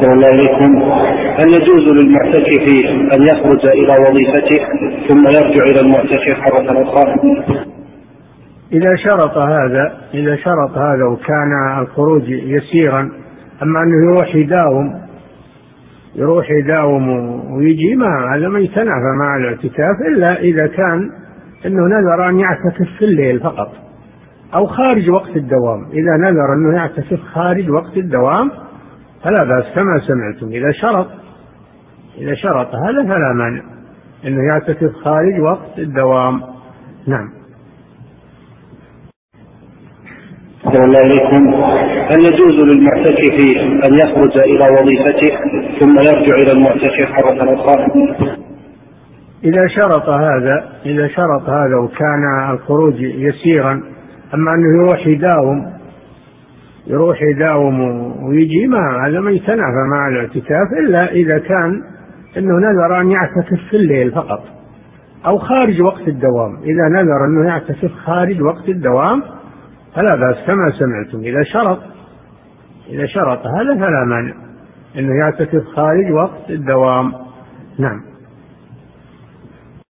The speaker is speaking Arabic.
أحسن الله إليكم. هل يجوز للمعتكف أن يخرج إلى وظيفته ثم يرجع إلى المعتكف مرة أخرى؟ إذا شرط هذا وكان الخروج يسيرا، أما أنه يروح يداوم ويجي، هذا ما يتنافى مع الاعتكاف، إلا إذا كان أنه نذر أن يعتكف في الليل فقط أو خارج وقت الدوام. إذا نذر أنه يعتكف خارج وقت الدوام فلا بأس كما سمعتم. إذا شرط هذا فلا مانع أنه يعتكف خارج وقت الدوام. نعم. أحسن الله إليكم. هل يجوز للمعتكف أن يخرج إلى وظيفته ثم يرجع إلى المعتكف مرة أخرى؟ إذا شرط هذا وكان الخروج يسيرا، أما أنه يروح يداوم ويجي، هذا ما يتنافى مع الاعتكاف، إلا إذا كان أنه نذر أن يعتكف في الليل فقط أو خارج وقت الدوام. إذا نذر أنه يعتكف خارج وقت الدوام فلا بأس كما سمعتم. إذا شرط هذا فلا مانع أنه يعتكف خارج وقت الدوام. نعم.